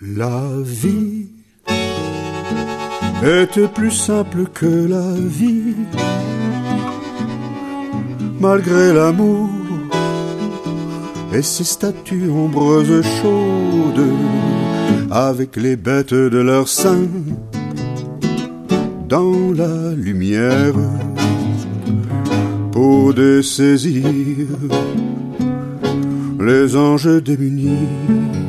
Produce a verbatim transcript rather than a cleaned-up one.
La vie était plus simple que la vie, malgré l'amour et ses statues ombreuses chaudes, avec les bêtes de leur sein dans la lumière, pour dessaisir les anges démunis